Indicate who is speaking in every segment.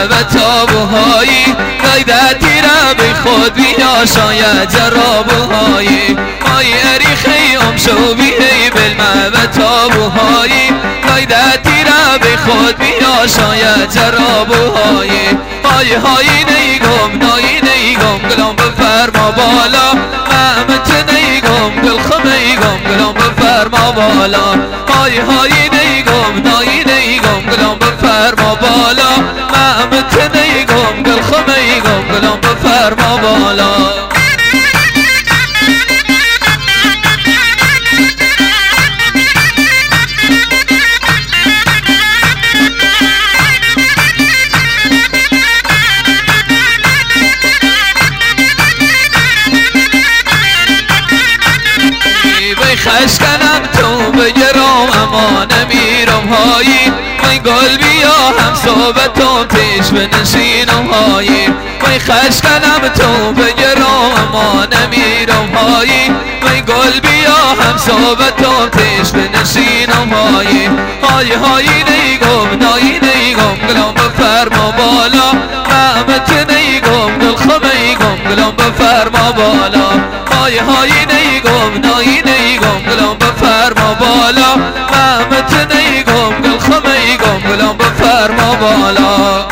Speaker 1: و تابوهایی قیدتی را به خود بیا شاید جرابوهایی های اریخی امشو بیهی بالمع و تابوهایی قیدتی را به خود بیا شاید جرابوهایی های نیگم نایی نیگم گلام بفرما بالا مهمت نیگم گل خمیگم گلام بفرما بالا های نیگم نایی نیگم گلام بفرما بالا مهمت نیگم گل خمیگم گلام بفرما بالا خشکنم تو بگرام اما نمیرم هایی من گل بیا هم صحبتم پیش بنشینم هایی من خشکنم تو بگرام اما نمیرم هایی من گل بیا هم صحبتم پیش بنشینم هایی هایی نیگم نایی نیگم گلام بفرما بالا مهمت نیگم گل خمیگم گلام بفرما بالا هایی نیگم نایی نیگم گلام بفرما بالا مهمت نیگم گل خمیگم گلام بفرما بالا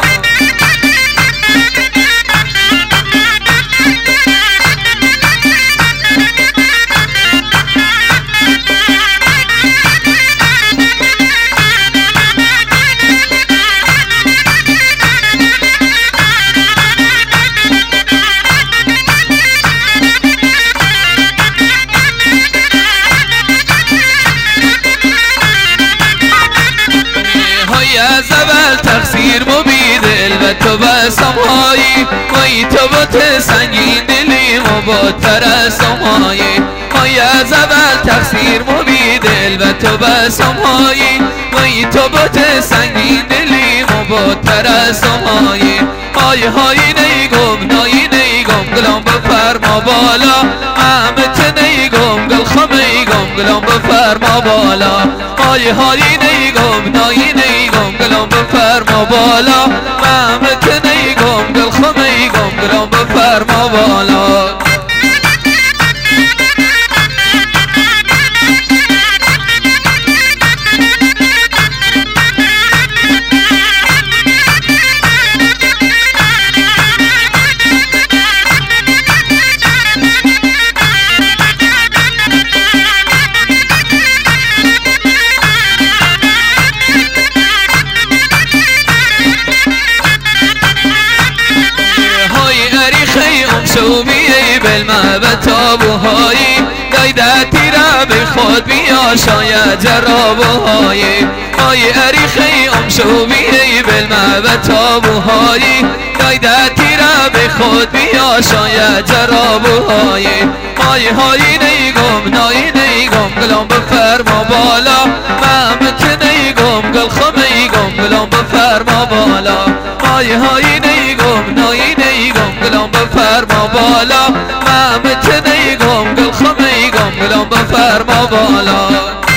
Speaker 1: از اول تقصیر مبید البته بسم هایی وی تو بات سنگین دلیم و با ترسم هایی از اول تقصیر مبید البته بسم هایی وی تو بات سنگین دلیم و با ترسم هایی نیگم نایی نیگم گلام بفرما بالا مهمت نیگم گل خمیگم گلام بفرما بالا هایی نیگم نایی نیگم گلام بفرما بالا مهمت نیگم گل خمیگم گلام بفرما بالا شو بیهی بالمع و تابوهایی قیدتی را به خود بیا شاید جرابوهایی های اریخی شو بیهی بالمع و تابوهایی قیدتی را به خود بیا شاید جرابوهایی هایی نیگم نایی نیگم گلام بفرما بالا مهمت نیگم گل خمیگم گلام بفرما بالا هایی نیگم نایی نیگم گلام بفرما بالا مهمت نیگم گل خمیگم گلام بفرما بالا